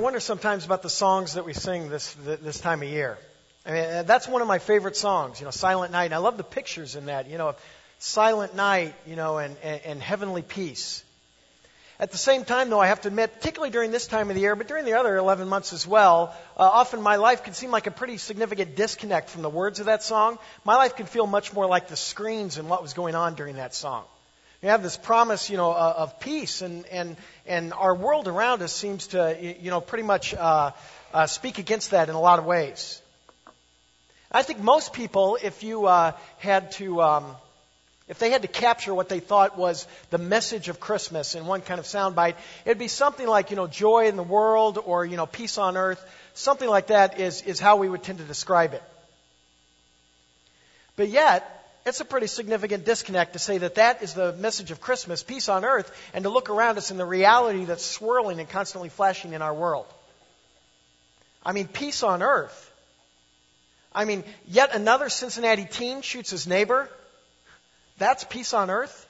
wonder sometimes about the songs that we sing this time of year. I mean, that's one of my favorite songs, Silent Night. And I love the pictures in that, Silent Night, and heavenly peace. At the same time, though, I have to admit, particularly during this time of the year, but during the other 11 months as well, often my life can seem like a pretty significant disconnect from the words of that song. My life can feel much more like the screens and what was going on during that song. We have this promise, of peace, and our world around us seems to, pretty much speak against that in a lot of ways. I think most people, if they had to capture what they thought was the message of Christmas in one kind of soundbite, it'd be something like, joy in the world or, peace on earth. Something like that is how we would tend to describe it. But yet, it's a pretty significant disconnect to say that is the message of Christmas, peace on earth, and to look around us in the reality that's swirling and constantly flashing in our world. I mean, peace on earth. I mean, yet another Cincinnati teen shoots his neighbor. That's peace on earth?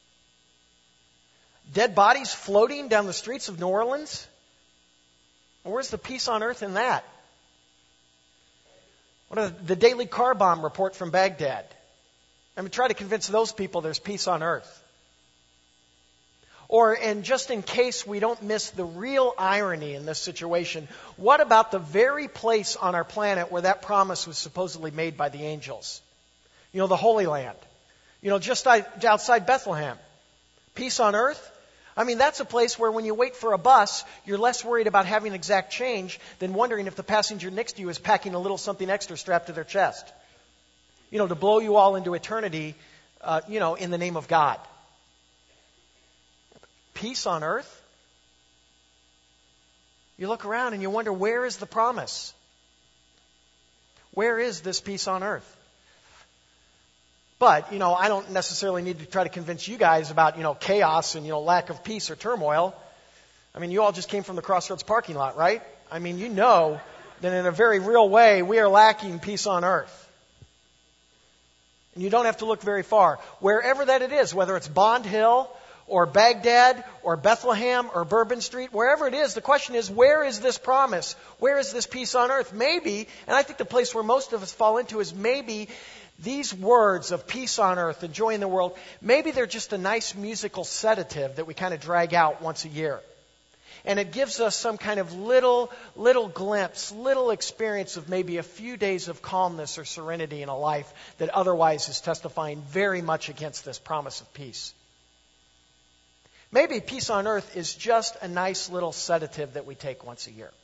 Dead bodies floating down the streets of New Orleans? Where's the peace on earth in that? What are the daily car bomb report from Baghdad? I mean, try to convince those people there's peace on earth. Or, and just in case we don't miss the real irony in this situation, what about the very place on our planet where that promise was supposedly made by the angels? The Holy Land. Just outside Bethlehem. Peace on earth? I mean, that's a place where when you wait for a bus, you're less worried about having exact change than wondering if the passenger next to you is packing a little something extra strapped to their chest. To blow you all into eternity, in the name of God. Peace on earth? You look around and you wonder, where is the promise? Where is this peace on earth? But, I don't necessarily need to try to convince you guys about, chaos and, lack of peace or turmoil. I mean, you all just came from the Crossroads parking lot, right? I mean, that in a very real way, we are lacking peace on earth. And you don't have to look very far. Wherever that it is, whether it's Bond Hill or Baghdad or Bethlehem or Bourbon Street, wherever it is, the question is, where is this promise? Where is this peace on earth? Maybe, and I think the place where most of us fall into is maybe these words of peace on earth and joy in the world, maybe they're just a nice musical sedative that we kind of drag out once a year. And it gives us some kind of little glimpse, little experience of maybe a few days of calmness or serenity in a life that otherwise is testifying very much against this promise of peace. Maybe peace on earth is just a nice little sedative that we take once a year.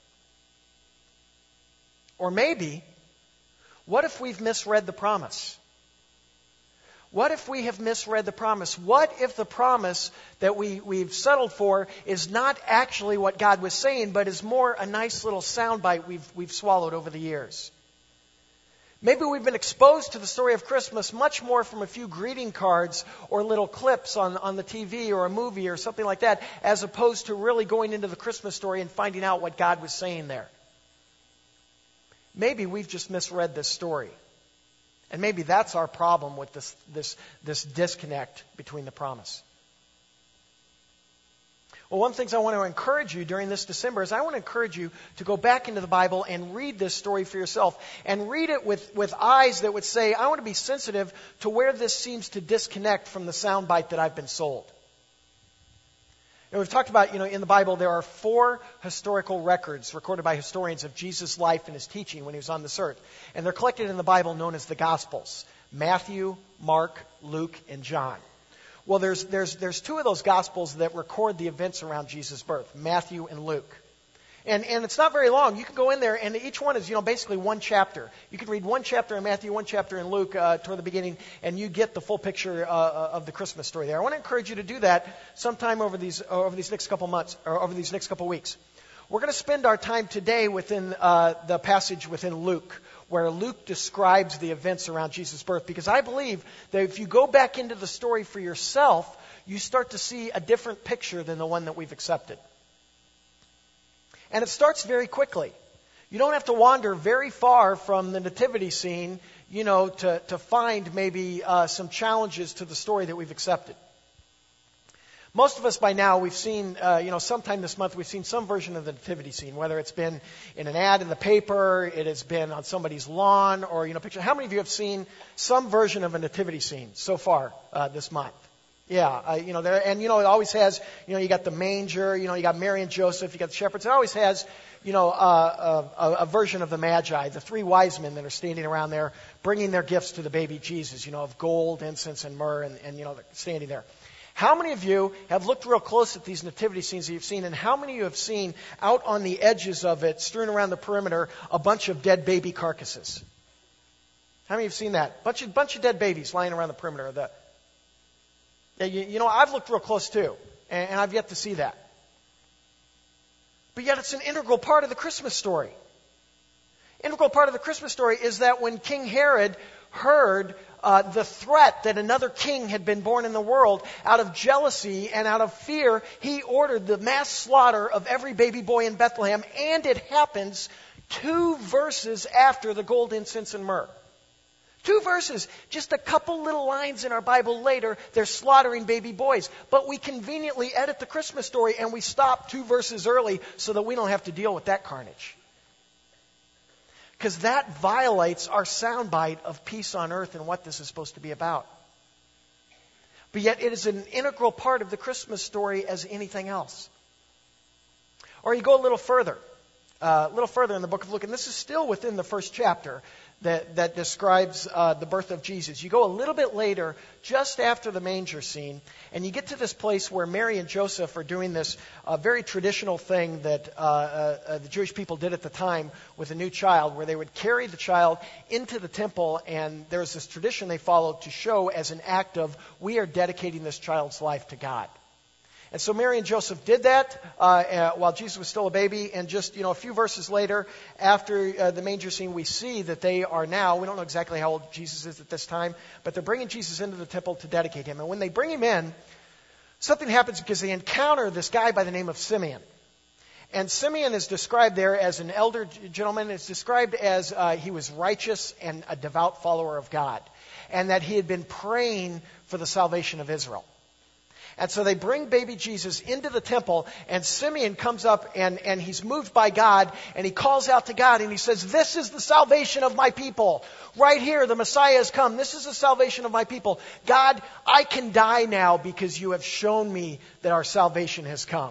Or maybe, what if we've misread the promise? What if we have misread the promise? What if the promise that we've settled for is not actually what God was saying, but is more a nice little soundbite we've swallowed over the years? Maybe we've been exposed to the story of Christmas much more from a few greeting cards or little clips on the TV or a movie or something like that, as opposed to really going into the Christmas story and finding out what God was saying there. Maybe we've just misread this story. And maybe that's our problem with this disconnect between the promise. Well, one of the things I want to encourage you during this December is I want to encourage you to go back into the Bible and read this story for yourself. And read it with eyes that would say, I want to be sensitive to where this seems to disconnect from the soundbite that I've been sold. And we've talked about, in the Bible, there are 4 historical records recorded by historians of Jesus' life and his teaching when he was on this earth. And they're collected in the Bible known as the Gospels: Matthew, Mark, Luke, and John. Well, there's 2 of those Gospels that record the events around Jesus' birth, Matthew and Luke. And it's not very long. You can go in there, and each one is, basically one chapter. You can read one chapter in Matthew, one chapter in Luke toward the beginning, and you get the full picture of the Christmas story there. I want to encourage you to do that sometime over these next couple months, or over these next couple weeks. We're going to spend our time today within the passage within Luke, where Luke describes the events around Jesus' birth, because I believe that if you go back into the story for yourself, you start to see a different picture than the one that we've accepted. And it starts very quickly. You don't have to wander very far from the nativity scene, to find maybe some challenges to the story that we've accepted. Most of us by now, we've seen, sometime this month, we've seen some version of the nativity scene, whether it's been in an ad in the paper, it has been on somebody's lawn, or, picture. How many of you have seen some version of a nativity scene so far this month? Yeah, it always has, you got the manger, you got Mary and Joseph, you got the shepherds. It always has, a version of the Magi, the three wise men that are standing around there bringing their gifts to the baby Jesus, of gold, incense, and myrrh, and they're standing there. How many of you have looked real close at these nativity scenes that you've seen, and how many of you have seen out on the edges of it, strewn around the perimeter, a bunch of dead baby carcasses? How many have seen that? Bunch of dead babies lying around the perimeter of the... Yeah, I've looked real close too, and I've yet to see that. But yet it's an integral part of the Christmas story. Integral part of the Christmas story is that when King Herod heard the threat that another king had been born in the world, out of jealousy and out of fear, he ordered the mass slaughter of every baby boy in Bethlehem, and it happens 2 verses after the gold, incense, and myrrh. 2 verses, just a couple little lines in our Bible later, they're slaughtering baby boys. But we conveniently edit the Christmas story and we stop 2 verses early so that we don't have to deal with that carnage. Because that violates our soundbite of peace on earth and what this is supposed to be about. But yet it is an integral part of the Christmas story as anything else. Or you go a little further in the book of Luke, and this is still within the first chapter that describes the birth of Jesus. You go a little bit later, just after the manger scene, and you get to this place where Mary and Joseph are doing this very traditional thing that the Jewish people did at the time with a new child, where they would carry the child into the temple, and there's this tradition they followed to show as an act of, we are dedicating this child's life to God. And so Mary and Joseph did that while Jesus was still a baby. And just, a few verses later, after the manger scene, we see that they are now, we don't know exactly how old Jesus is at this time, but they're bringing Jesus into the temple to dedicate him. And when they bring him in, something happens because they encounter this guy by the name of Simeon. And Simeon is described there as an elder gentleman. It's described as he was righteous and a devout follower of God, and that he had been praying for the salvation of Israel. And so they bring baby Jesus into the temple, and Simeon comes up and he's moved by God, and he calls out to God and he says, this is the salvation of my people. Right here, the Messiah has come. This is the salvation of my people. God, I can die now because you have shown me that our salvation has come.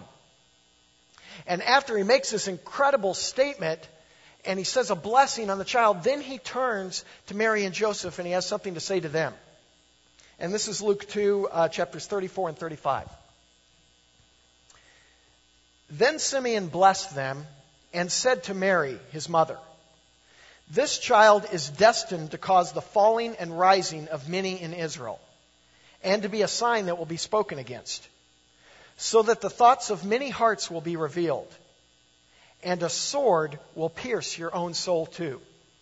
And after he makes this incredible statement, and he says a blessing on the child, then he turns to Mary and Joseph and he has something to say to them. And this is Luke 2, chapters 34 and 35. Then Simeon blessed them and said to Mary, his mother, this child is destined to cause the falling and rising of many in Israel, and to be a sign that will be spoken against, so that the thoughts of many hearts will be revealed, and a sword will pierce your own soul too.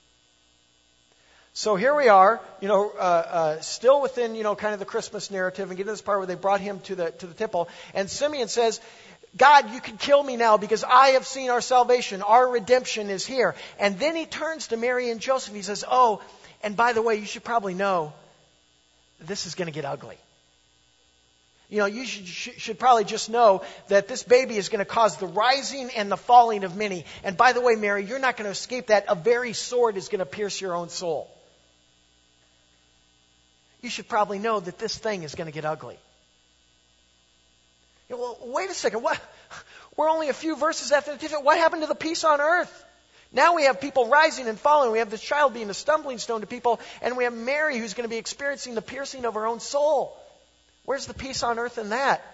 So here we are, still within, kind of the Christmas narrative, and get to this part where they brought him to the temple. And Simeon says, God, you can kill me now because I have seen our salvation. Our redemption is here. And then he turns to Mary and Joseph. He says, oh, and by the way, you should probably know this is going to get ugly. You should probably just know that this baby is going to cause the rising and the falling of many. And by the way, Mary, you're not going to escape that. A very sword is going to pierce your own soul. You should probably know that this thing is going to get ugly. Well, wait a second. What? We're only a few verses after the teaching. What happened to the peace on earth? Now we have people rising and falling. We have this child being a stumbling stone to people. And we have Mary who's going to be experiencing the piercing of her own soul. Where's the peace on earth in that?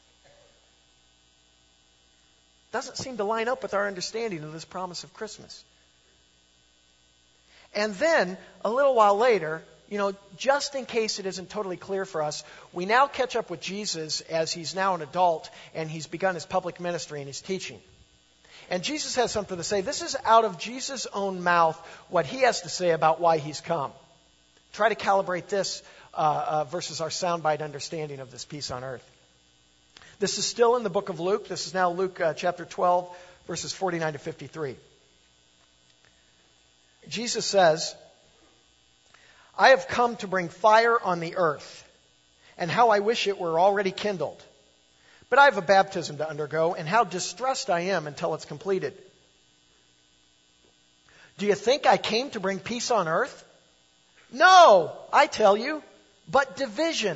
Doesn't seem to line up with our understanding of this promise of Christmas. And then, a little while later, just in case it isn't totally clear for us, we now catch up with Jesus as he's now an adult and he's begun his public ministry and his teaching. And Jesus has something to say. This is out of Jesus' own mouth what he has to say about why he's come. Try to calibrate this versus our soundbite understanding of this peace on earth. This is still in the book of Luke. This is now Luke chapter 12, verses 49 to 53. Jesus says, I have come to bring fire on the earth, and how I wish it were already kindled. But I have a baptism to undergo, and how distressed I am until it's completed. Do you think I came to bring peace on earth? No, I tell you, but division.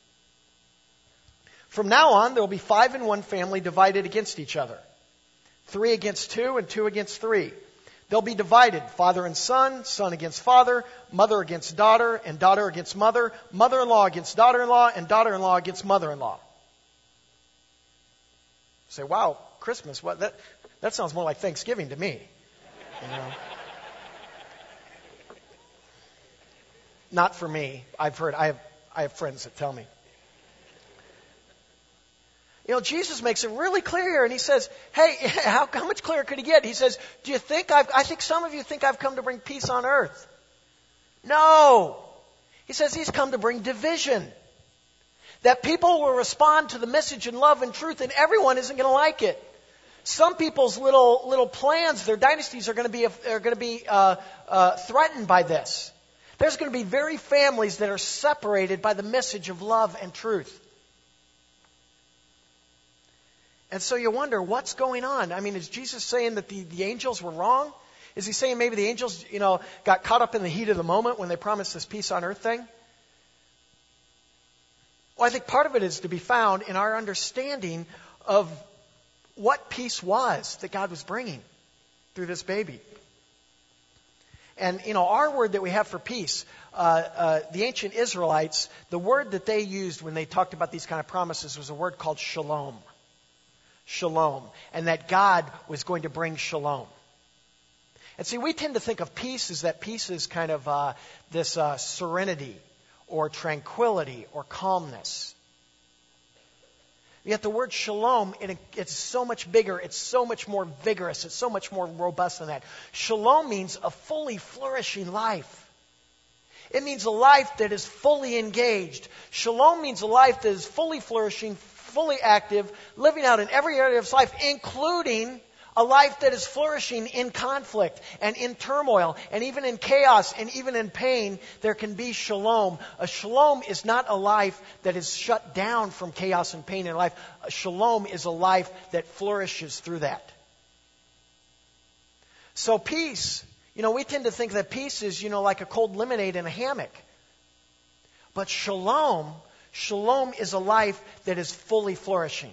From now on, there will be 5 in one family divided against each other. 3 against 2, and 2 against 3. They'll be divided, father and son, son against father, mother against daughter, and daughter against mother, mother-in-law against daughter-in-law, and daughter-in-law against mother-in-law. Say, wow, Christmas, what? That sounds more like Thanksgiving to me. You know? Not for me. I have friends that tell me. You know, Jesus makes it really clear here, and he says, hey, how much clearer could he get? He says, do you think I think some of you think I've come to bring peace on earth. No. He says he's come to bring division. That people will respond to the message in love and truth, and everyone isn't going to like it. Some people's little plans, their dynasties are going to be threatened by this. There's going to be very families that are separated by the message of love and truth. And so you wonder, what's going on? I mean, is Jesus saying that the angels were wrong? Is he saying maybe the angels, got caught up in the heat of the moment when they promised this peace on earth thing? Well, I think part of it is to be found in our understanding of what peace was that God was bringing through this baby. And, our word that we have for peace, the ancient Israelites, the word that they used when they talked about these kind of promises was a word called shalom. Shalom. And that God was going to bring shalom. And see, we tend to think of peace as that peace is kind of this serenity or tranquility or calmness. Yet the word shalom, it's so much bigger, it's so much more vigorous, it's so much more robust than that. Shalom means a fully flourishing life. It means a life that is fully engaged. Shalom means a life that is fully flourishing, fully active, living out in every area of his life, including a life that is flourishing in conflict and in turmoil and even in chaos and even in pain. There can be shalom. A shalom is not a life that is shut down from chaos and pain in life. A shalom is a life that flourishes through that. So peace, we tend to think that peace is, like a cold lemonade in a hammock. But shalom is a life that is fully flourishing.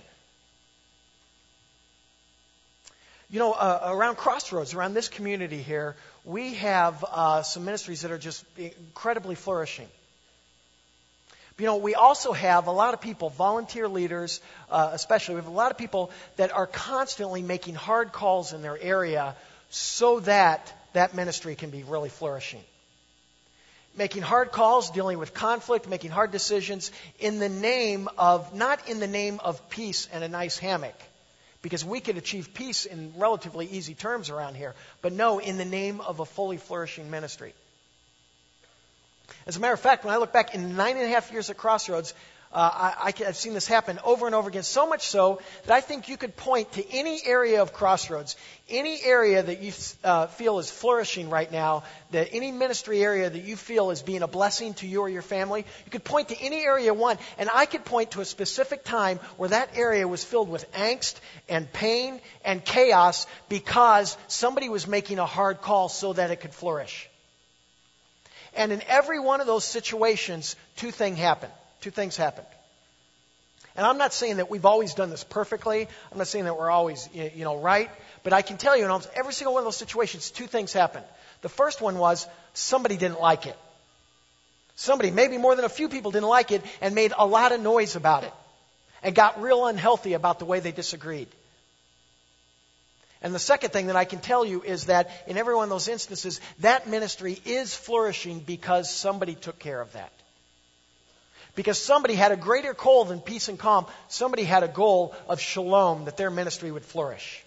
Around Crossroads, around this community here, we have some ministries that are just incredibly flourishing. We also have a lot of people, volunteer leaders especially, we have a lot of people that are constantly making hard calls in their area so that ministry can be really flourishing. Making hard calls, dealing with conflict, making hard decisions not in the name of peace and a nice hammock. Because we could achieve peace in relatively easy terms around here. But no, in the name of a fully flourishing ministry. As a matter of fact, when I look back in 9.5 years at Crossroads, I've seen this happen over and over again. So much so that I think you could point to any area of Crossroads, any area that you feel is flourishing right now, that any ministry area that you feel is being a blessing to you or your family, you could point to any area one, and I could point to a specific time where that area was filled with angst and pain and chaos because somebody was making a hard call so that it could flourish. And in every one of those situations, two things happened. And I'm not saying that we've always done this perfectly. I'm not saying that we're always, right. But I can tell you in almost every single one of those situations, two things happened. The first one was somebody didn't like it. Somebody, maybe more than a few people, didn't like it and made a lot of noise about it and got real unhealthy about the way they disagreed. And the second thing that I can tell you is that in every one of those instances, that ministry is flourishing because somebody took care of that. Because somebody had a greater goal than peace and calm. Somebody had a goal of shalom, that their ministry would flourish.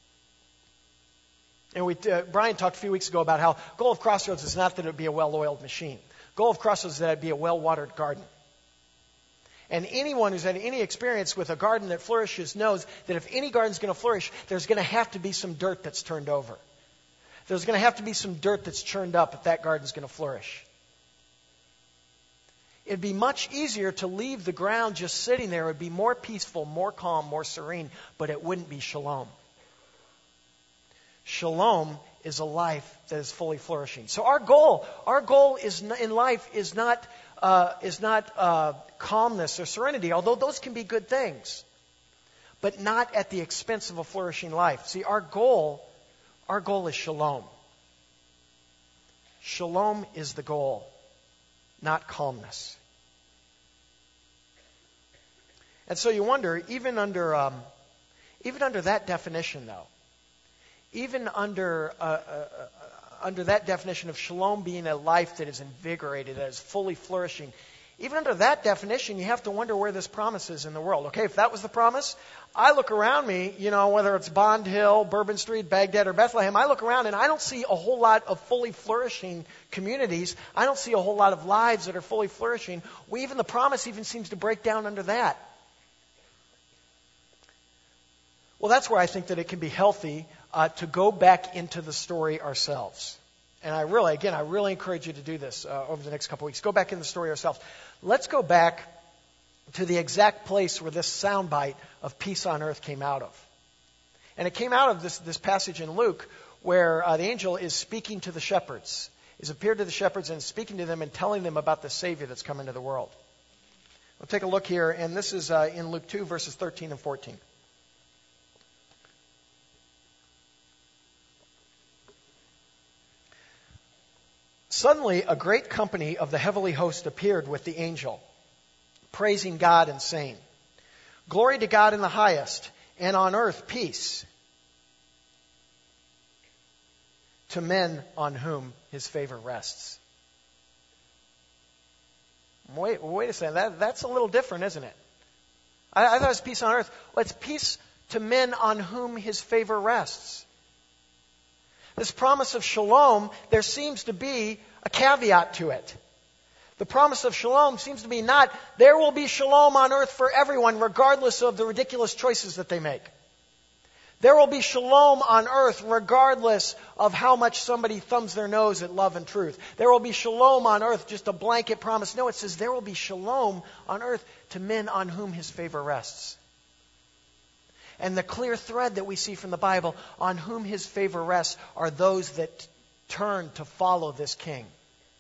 And Brian talked a few weeks ago about how goal of Crossroads is not that it would be a well-oiled machine. Goal of Crossroads is that it would be a well-watered garden. And anyone who's had any experience with a garden that flourishes knows that if any garden's going to flourish, there's going to have to be some dirt that's turned over. There's going to have to be some dirt that's churned up if that garden's going to flourish. It'd be much easier to leave the ground just sitting there. It would be more peaceful, more calm, more serene, but it wouldn't be shalom. Shalom is a life that is fully flourishing. So our goal is in life is not calmness or serenity, although those can be good things, but not at the expense of a flourishing life. See, our goal is shalom. Shalom is the goal, not calmness. And so you wonder, even under that definition, though, even under that definition of shalom being a life that is invigorated, that is fully flourishing, even under that definition, you have to wonder where this promise is in the world. Okay, if that was the promise, I look around me, whether it's Bond Hill, Bourbon Street, Baghdad, or Bethlehem, I look around and I don't see a whole lot of fully flourishing communities. I don't see a whole lot of lives that are fully flourishing. Even the promise even seems to break down under that. Well, that's where I think that it can be healthy to go back into the story ourselves. And I really encourage you to do this over the next couple weeks. Go back in the story ourselves. Let's go back to the exact place where this soundbite of peace on earth came out of. And it came out of this passage in Luke where the angel is speaking to the shepherds. He's appeared to the shepherds and speaking to them and telling them about the Savior that's come into the world. We'll take a look here, and this is in Luke 2, verses 13 and 14. Suddenly, a great company of the heavenly host appeared with the angel, praising God and saying, "Glory to God in the highest, and on earth peace to men on whom his favor rests." Wait a second. That's a little different, isn't it? I thought it was peace on earth. Well, it's peace to men on whom his favor rests. This promise of shalom, there seems to be a caveat to it. The promise of shalom seems to be not, there will be shalom on earth for everyone, regardless of the ridiculous choices that they make. There will be shalom on earth, regardless of how much somebody thumbs their nose at love and truth. There will be shalom on earth, just a blanket promise. No, it says there will be shalom on earth to men on whom his favor rests. And the clear thread that we see from the Bible, on whom his favor rests, are those that turn to follow this king.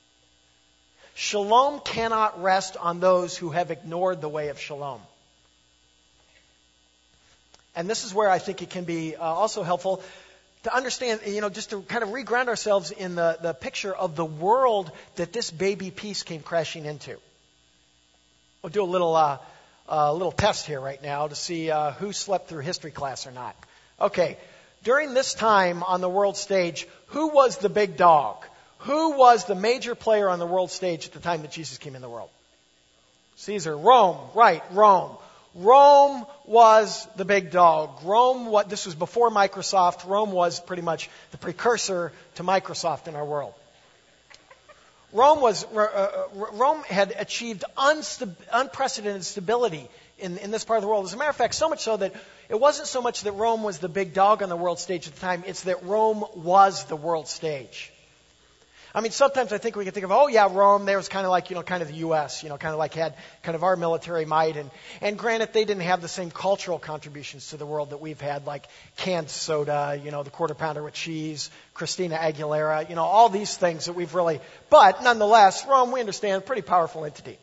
Shalom cannot rest on those who have ignored the way of shalom. And this is where I think it can be also helpful to understand, just to kind of reground ourselves in the picture of the world that this baby peace came crashing into. We'll do a little test here right now to see who slept through history class or not. Okay, during this time on the world stage, who was the big dog? Who was the major player on the world stage at the time that Jesus came in the world? Caesar. Rome. Right, Rome. Rome was the big dog. This was before Microsoft. Rome was pretty much the precursor to Microsoft in our world. Rome had achieved unprecedented stability in this part of the world. As a matter of fact, so much so that it wasn't so much that Rome was the big dog on the world stage at the time, it's that Rome was the world stage. I mean, sometimes I think we can think of, Rome, there was kind of like, kind of the U.S., kind of like had kind of our military might. And granted, they didn't have the same cultural contributions to the world that we've had, like canned soda, the quarter pounder with cheese, Christina Aguilera, all these things that we've really, but nonetheless, Rome, we understand, pretty powerful entity.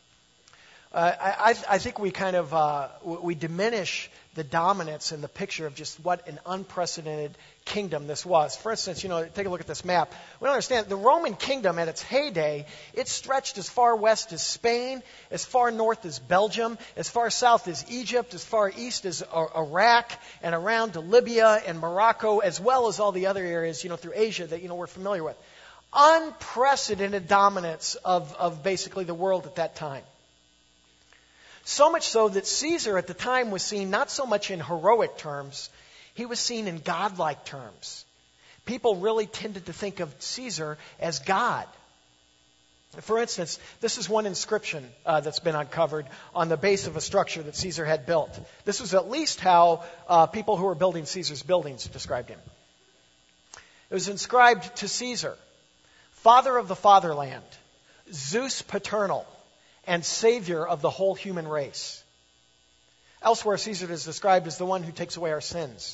I think we kind of, we diminish the dominance and the picture of just what an unprecedented kingdom this was. For instance, take a look at this map. We don't understand, the Roman kingdom at its heyday, it stretched as far west as Spain, as far north as Belgium, as far south as Egypt, as far east as Iraq, and around to Libya and Morocco, as well as all the other areas, through Asia that, we're familiar with. Unprecedented dominance of basically the world at that time. So much so that Caesar at the time was seen not so much in heroic terms, he was seen in godlike terms. People really tended to think of Caesar as God. For instance, this is one inscription that's been uncovered on the base of a structure that Caesar had built. This was at least how people who were building Caesar's buildings described him. It was inscribed to Caesar, Father of the Fatherland, Zeus Paternal, and Savior of the whole human race. Elsewhere, Caesar is described as the one who takes away our sins.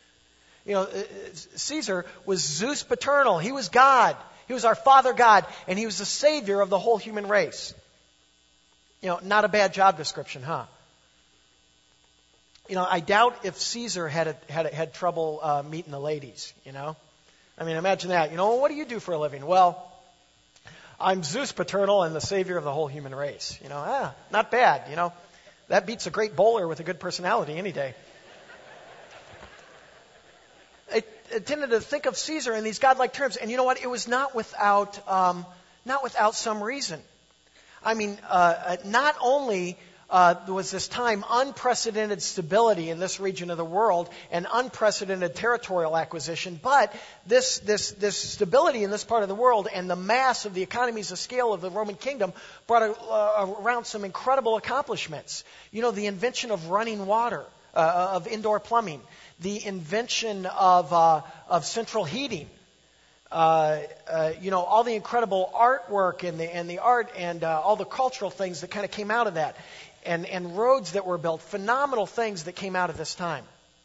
Caesar was Zeus paternal. He was God. He was our Father God, and he was the Savior of the whole human race. Not a bad job description, huh? I doubt if Caesar had trouble meeting the ladies, imagine that. What do you do for a living? Well, I'm Zeus paternal and the Savior of the whole human race. Not bad, That beats a great bowler with a good personality any day. I tended to think of Caesar in these godlike terms, and you know what? It was not without some reason. Not only was this time unprecedented stability in this region of the world and unprecedented territorial acquisition, but this stability in this part of the world and the mass of the economies of scale of the Roman kingdom brought around some incredible accomplishments. The invention of running water, of indoor plumbing, the invention of central heating, all the incredible artwork and the art and all the cultural things that kind of came out of that. And roads that were built, phenomenal things that came out of this time.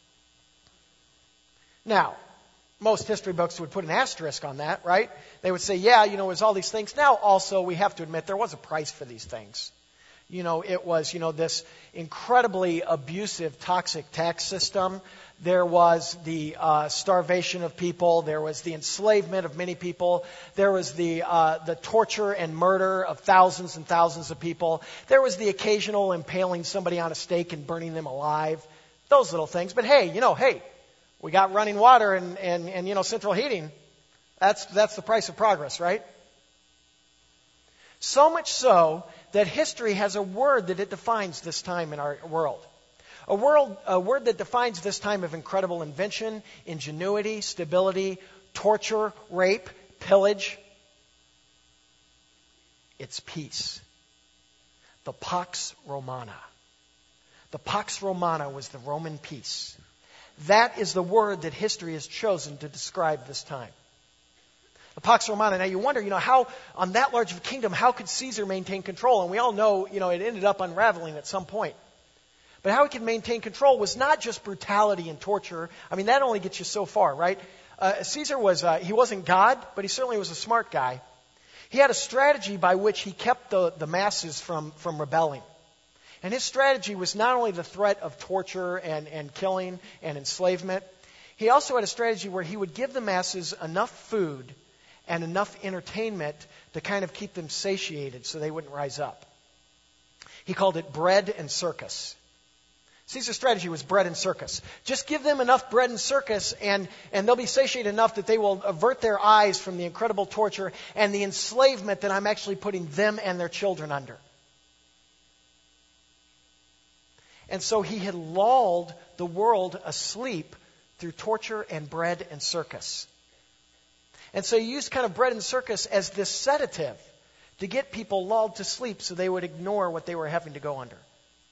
Now, most history books would put an asterisk on that, right? They would say, it was all these things. Now, also, we have to admit there was a price for these things. It was, this incredibly abusive, toxic tax system. There was the starvation of people. There was the enslavement of many people. There was the torture and murder of thousands and thousands of people. There was the occasional impaling somebody on a stake and burning them alive. Those little things. But hey, we got running water and central heating. That's the price of progress, right? So much so that history has a word that it defines this time in our world. A word that defines this time of incredible invention, ingenuity, stability, torture, rape, pillage. It's peace. The Pax Romana. The Pax Romana was the Roman peace. That is the word that history has chosen to describe this time. The Pax Romana. Now you wonder, how on that large of a kingdom, how could Caesar maintain control? And we all know, it ended up unraveling at some point. But how he could maintain control was not just brutality and torture. That only gets you so far, right? Caesar he wasn't God, but he certainly was a smart guy. He had a strategy by which he kept the masses from rebelling. And his strategy was not only the threat of torture and killing and enslavement. He also had a strategy where he would give the masses enough food and enough entertainment to kind of keep them satiated so they wouldn't rise up. He called it bread and circus. Caesar's strategy was bread and circus. Just give them enough bread and circus and they'll be satiated enough that they will avert their eyes from the incredible torture and the enslavement that I'm actually putting them and their children under. And so he had lulled the world asleep through torture and bread and circus. And so he used kind of bread and circus as this sedative to get people lulled to sleep so they would ignore what they were having to go under.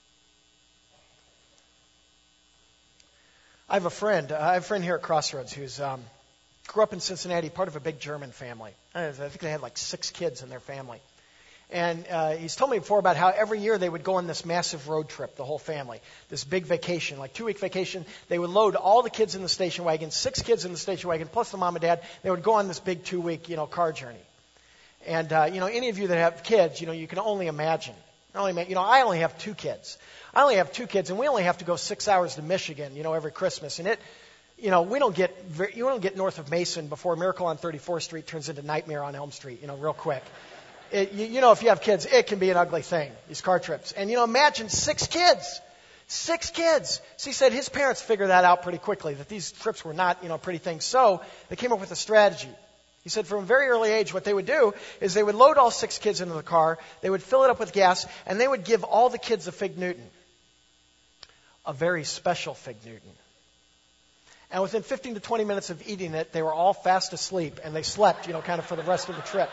I have a friend here at Crossroads who's grew up in Cincinnati, part of a big German family. I think they had like 6 kids in their family. And he's told me before about how every year they would go on this massive road trip, the whole family, this big vacation, like 2-week vacation. They would load all the kids in the station wagon, 6 kids in the station wagon, plus the mom and dad. They would go on this big 2-week, car journey. And, any of you that have kids, you can only imagine. I only have 2 kids. And we only have to go 6 hours to Michigan, every Christmas. And you don't get north of Mason before Miracle on 34th Street turns into Nightmare on Elm Street, real quick. If you have kids, it can be an ugly thing, these car trips. And, imagine 6 kids. 6 kids. So he said his parents figured that out pretty quickly, that these trips were not, pretty things. So they came up with a strategy. He said from a very early age, what they would do is they would load all 6 kids into the car, they would fill it up with gas, and they would give all the kids a Fig Newton. A very special Fig Newton. And within 15 to 20 minutes of eating it, they were all fast asleep, and they slept, kind of for the rest of the trip.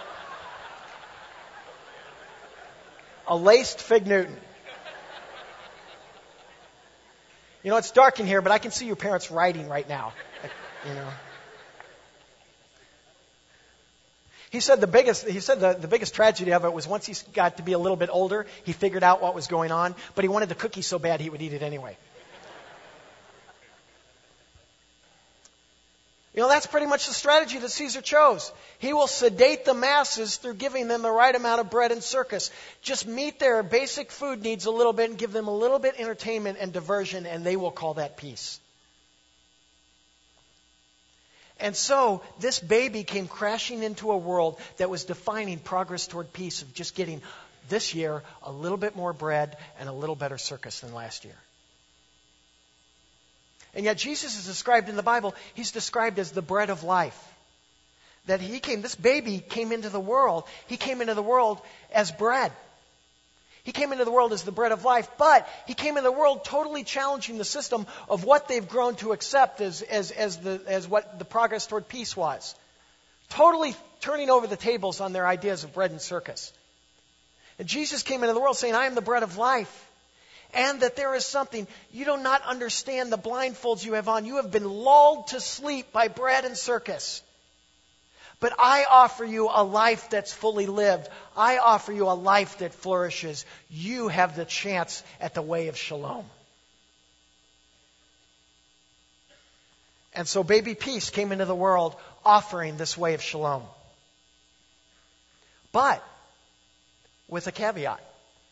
A laced Fig Newton. It's dark in here, but I can see your parents writing right now. He said the biggest tragedy of it was once he got to be a little bit older, he figured out what was going on, but he wanted the cookie so bad he would eat it anyway. That's pretty much the strategy that Caesar chose. He will sedate the masses through giving them the right amount of bread and circus. Just meet their basic food needs a little bit and give them a little bit entertainment and diversion, and they will call that peace. And so this baby came crashing into a world that was defining progress toward peace, of just getting this year a little bit more bread and a little better circus than last year. And yet Jesus is described in the Bible, he's described as the bread of life. That this baby came into the world. He came into the world as bread. He came into the world as the bread of life, but he came into the world totally challenging the system of what they've grown to accept as what the progress toward peace was. Totally turning over the tables on their ideas of bread and circus. And Jesus came into the world saying, I am the bread of life. And that there is something, you do not understand the blindfolds you have on. You have been lulled to sleep by bread and circus. But I offer you a life that's fully lived. I offer you a life that flourishes. You have the chance at the way of shalom. And so baby peace came into the world offering this way of shalom. But with a caveat.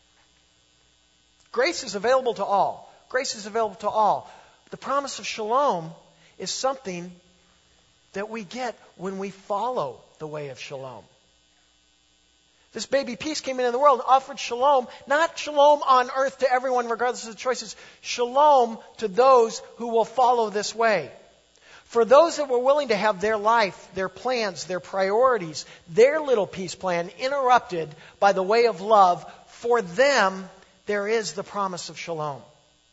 Grace is available to all. Grace is available to all. The promise of shalom is something that we get when we follow the way of shalom. This baby peace came into the world and offered shalom, not shalom on earth to everyone regardless of the choices, shalom to those who will follow this way. For those that were willing to have their life, their plans, their priorities, their little peace plan interrupted by the way of love, for them there is the promise of shalom.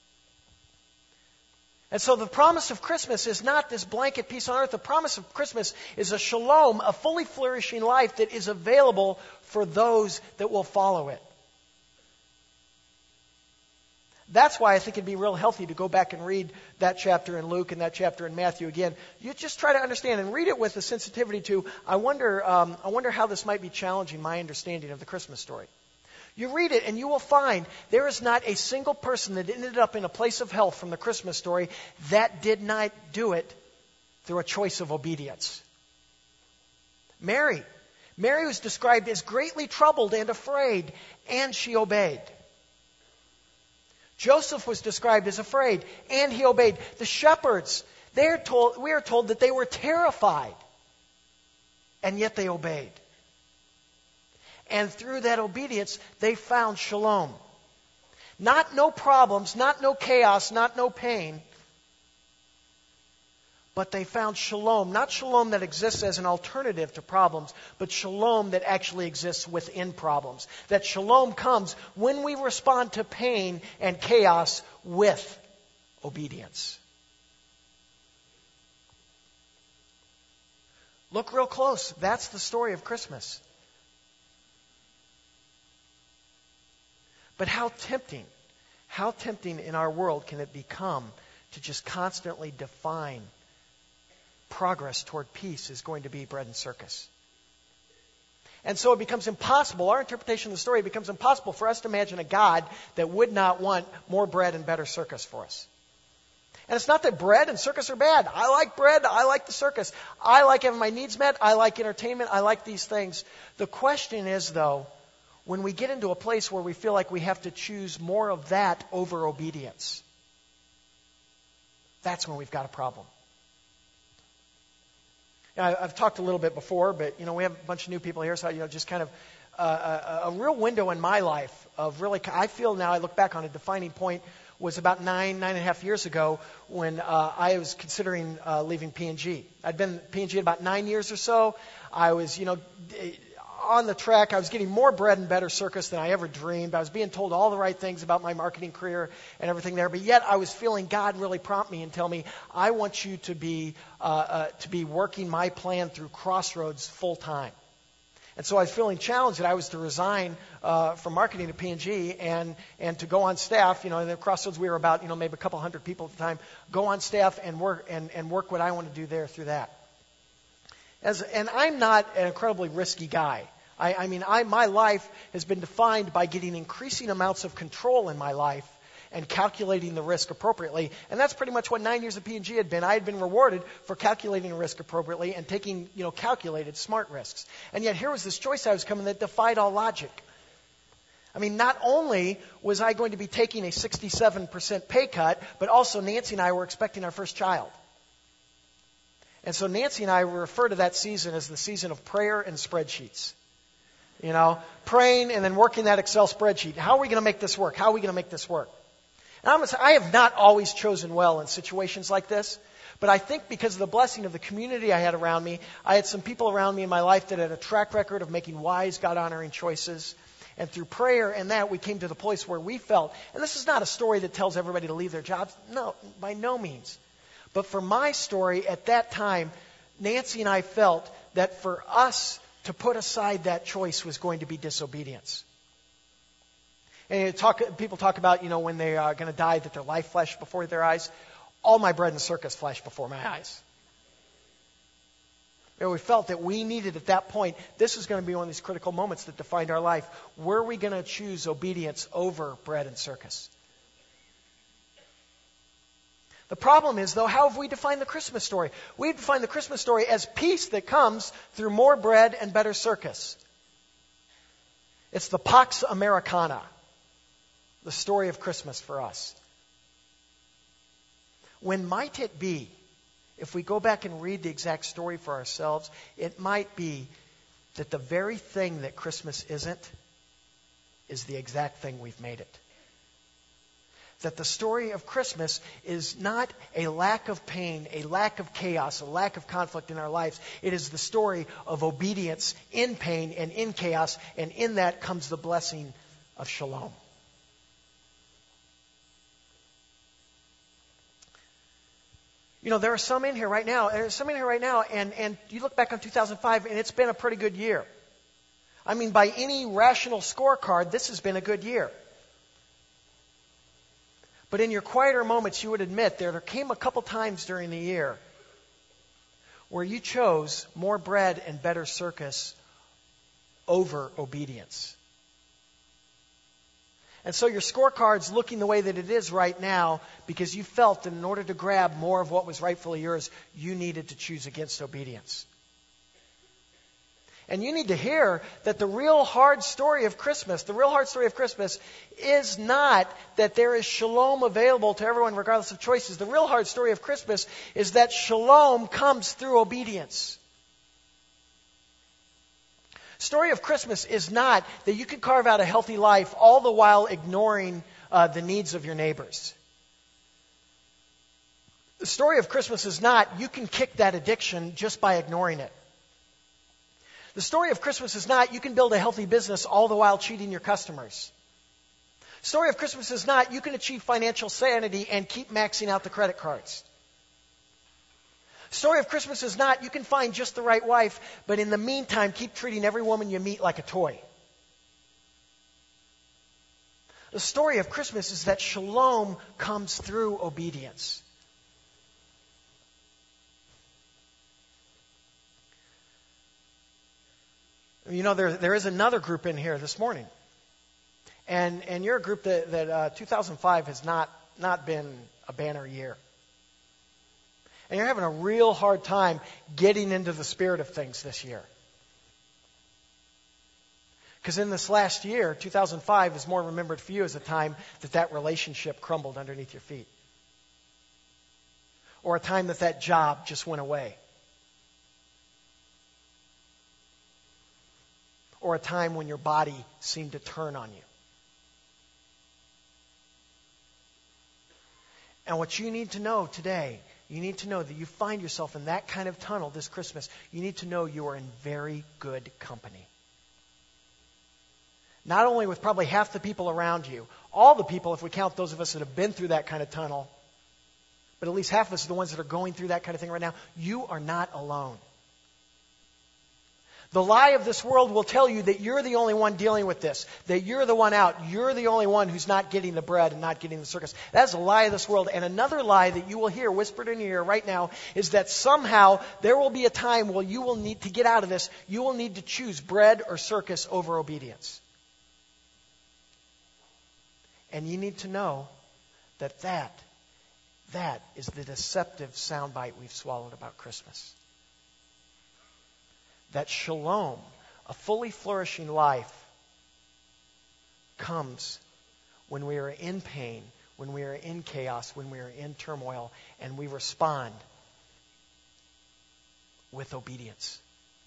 And so the promise of Christmas is not this blanket peace on earth. The promise of Christmas is a shalom, a fully flourishing life that is available for those that will follow it. That's why I think it'd be real healthy to go back and read that chapter in Luke and that chapter in Matthew again. You just try to understand and read it with a sensitivity to, I wonder how this might be challenging my understanding of the Christmas story. You read it and you will find there is not a single person that ended up in a place of health from the Christmas story that did not do it through a choice of obedience. Mary was described as greatly troubled and afraid, and she obeyed. Joseph was described as afraid, and he obeyed. The shepherds, we are told that they were terrified, and yet they obeyed. And through that obedience, they found shalom. Not no problems, not no chaos, not no pain. But they found shalom. Not shalom that exists as an alternative to problems, but shalom that actually exists within problems. That shalom comes when we respond to pain and chaos with obedience. Look real close. That's the story of Christmas. But how tempting in our world can it become to just constantly define progress toward peace is going to be bread and circus. And so it becomes impossible, our interpretation of the story becomes impossible for us to imagine a God that would not want more bread and better circus for us. And it's not that bread and circus are bad. I like bread, I like the circus. I like having my needs met, I like entertainment, I like these things. The question is, though, when we get into a place where we feel like we have to choose more of that over obedience, that's when we've got a problem. I've talked a little bit before, but we have a bunch of new people here, so just kind of a real window in my life of really, I feel now I look back on a defining point was about 9.5 years ago when I was considering leaving P&G. I'd been at P&G about 9 years or so. I was, on the track. I was getting more bread and better circus than I ever dreamed. I was being told all the right things about my marketing career and everything there, but yet I was feeling God really prompt me and tell me, I want you to be working my plan through Crossroads full time. And so I was feeling challenged that I was to resign from marketing to P&G and to go on staff. In the Crossroads we were about maybe a couple hundred people at the time. Go on staff and work what I want to do there through that. And I'm not an incredibly risky guy. My life has been defined by getting increasing amounts of control in my life and calculating the risk appropriately. And that's pretty much what 9 years of P&G had been. I had been rewarded for calculating risk appropriately and taking, calculated, smart risks. And yet here was this choice I was coming that defied all logic. Not only was I going to be taking a 67% pay cut, but also Nancy and I were expecting our first child. And so Nancy and I refer to that season as the season of prayer and spreadsheets. Praying and then working that Excel spreadsheet. How are we going to make this work? How are we going to make this work? And I'm going to say, I have not always chosen well in situations like this, but I think because of the blessing of the community I had around me, I had some people around me in my life that had a track record of making wise, God-honoring choices. And through prayer and that, we came to the place where we felt, and this is not a story that tells everybody to leave their jobs. No, by no means. But for my story, at that time, Nancy and I felt that for us to put aside that choice was going to be disobedience. And people talk about, when they are going to die, that their life flashed before their eyes. All my bread and circus flashed before my eyes. We felt that we needed at that point, this was going to be one of these critical moments that defined our life. Were we going to choose obedience over bread and circus? The problem is, though, how have we defined the Christmas story? We've defined the Christmas story as peace that comes through more bread and better circus. It's the Pax Americana, the story of Christmas for us. When might it be, if we go back and read the exact story for ourselves, it might be that the very thing that Christmas isn't is the exact thing we've made it. That the story of Christmas is not a lack of pain, a lack of chaos, a lack of conflict in our lives. It is the story of obedience in pain and in chaos, and in that comes the blessing of shalom. There are some in here right now, and you look back on 2005, and it's been a pretty good year. By any rational scorecard, this has been a good year. But in your quieter moments, you would admit there came a couple times during the year where you chose more bread and better circus over obedience. And so your scorecard's looking the way that it is right now because you felt that in order to grab more of what was rightfully yours, you needed to choose against obedience. And you need to hear that the real hard story of Christmas is not that there is shalom available to everyone regardless of choices. The real hard story of Christmas is that shalom comes through obedience. Story of Christmas is not that you can carve out a healthy life all the while ignoring the needs of your neighbors. The story of Christmas is not you can kick that addiction just by ignoring it. The story of Christmas is not you can build a healthy business all the while cheating your customers. The story of Christmas is not you can achieve financial sanity and keep maxing out the credit cards. The story of Christmas is not you can find just the right wife, but in the meantime keep treating every woman you meet like a toy. The story of Christmas is that shalom comes through obedience. There is another group in here this morning. And you're a group that 2005 has not been a banner year. And you're having a real hard time getting into the spirit of things this year. Because in this last year, 2005 is more remembered for you as a time that relationship crumbled underneath your feet. Or a time that job just went away. Or a time when your body seemed to turn on you. And what you need to know today, you need to know that you find yourself in that kind of tunnel this Christmas. You need to know you are in very good company. Not only with probably half the people around you, all the people, if we count those of us that have been through that kind of tunnel, but at least half of us are the ones that are going through that kind of thing right now. You are not alone. The lie of this world will tell you that you're the only one dealing with this, that you're the one out, you're the only one who's not getting the bread and not getting the circus. That's a lie of this world. And another lie that you will hear whispered in your ear right now is that somehow there will be a time where you will need to get out of this. You will need to choose bread or circus over obedience. And you need to know that that is the deceptive soundbite we've swallowed about Christmas. That shalom, a fully flourishing life, comes when we are in pain, when we are in chaos, when we are in turmoil, and we respond with obedience.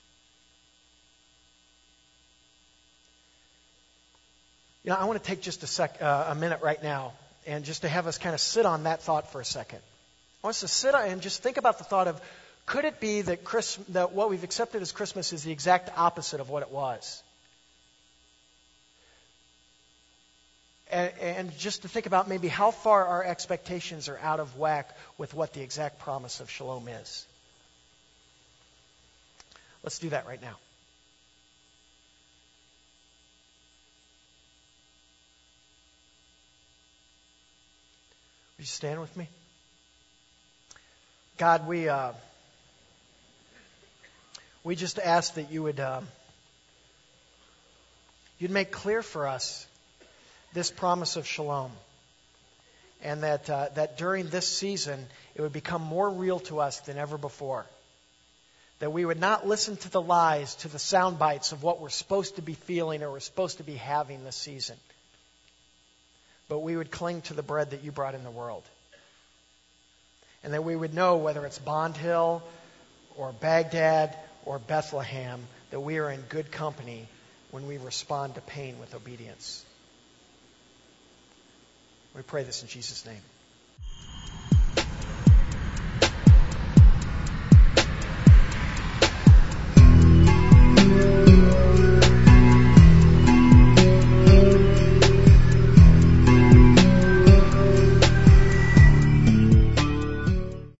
I want to take just a minute right now and just to have us kind of sit on that thought for a second. I want us to sit on and just think about the thought of, could it be that that what we've accepted as Christmas is the exact opposite of what it was? And just to think about maybe how far our expectations are out of whack with what the exact promise of shalom is. Let's do that right now. Would you stand with me? God, we just ask that you would you'd make clear for us this promise of shalom, and that during this season it would become more real to us than ever before. That we would not listen to the lies, to the sound bites of what we're supposed to be feeling or we're supposed to be having this season, but we would cling to the bread that you brought in the world. And that we would know, whether it's Bond Hill or Baghdad or Bethlehem, that we are in good company when we respond to pain with obedience. We pray this in Jesus' name.